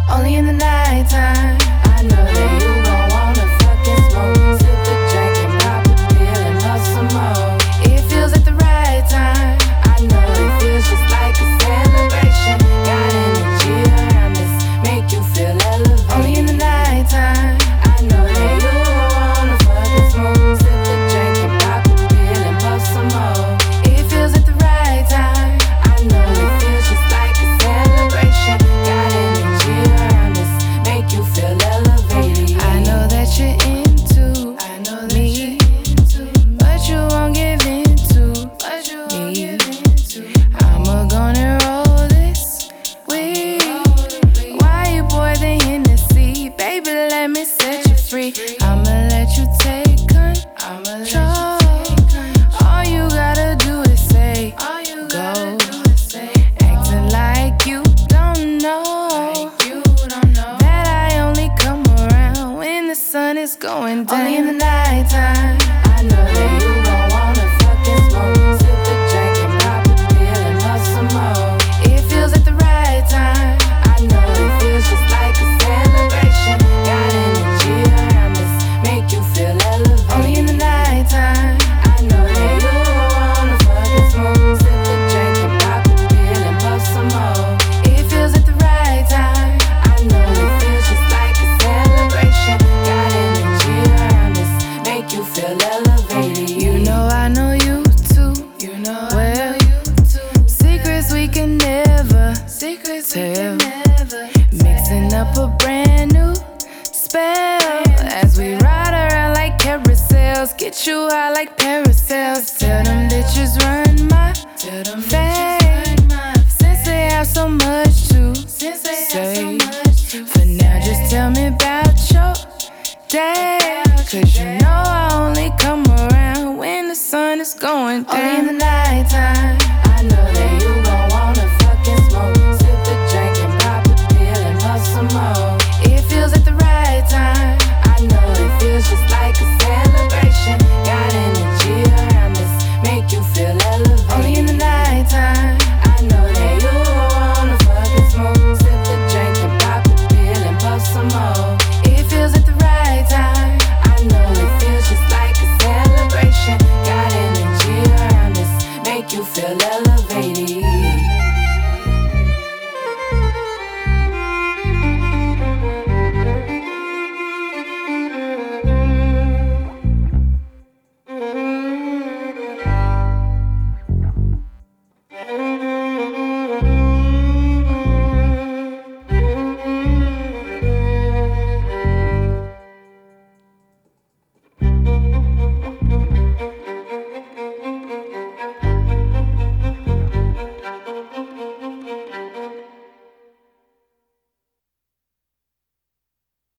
Only in the nighttime. I know that you gon' wanna fucking smoke, sip a drink and pop a pill and puff some more. It feels at the right time. I know it feels just like a celebration. Got energy around us, make you feel elevated. Only in the nighttime. I know that you gon' wanna fucking smoke, sip a drink and pop a pill and puff some more. It feels at the right time. I know it feels just like a celebration. Got energy around us, make you feel elevated. I know that you're into me, but you won't give in to me. I'ma gonna roll this weed. Why you pour the Hennessy? Baby, let me set you free. I'ma let you take control. All you gotta do is say go. Acting like you don't know that I only come around when the sun is going down. Only in the nighttime. I know that you gon' wanna fucking smoke, sip a drink and pop a pill and puff some more. It feels at the right time. I know it feels just like a celebration. Got energy around us, make you feel elevated. Only in the nighttime. I know that you gon' wanna fucking smoke, sip a drink and pop a pill and puff some more. It feels at the right time. I know it feels just like a celebration. Got energy around us, make you feel elevated. You know I know you too. Well, secrets we can never tell. Mixing up a brand new spell as we ride around like carousels. Get you high like parasails. Tell them bitches run my fame. Since they have so much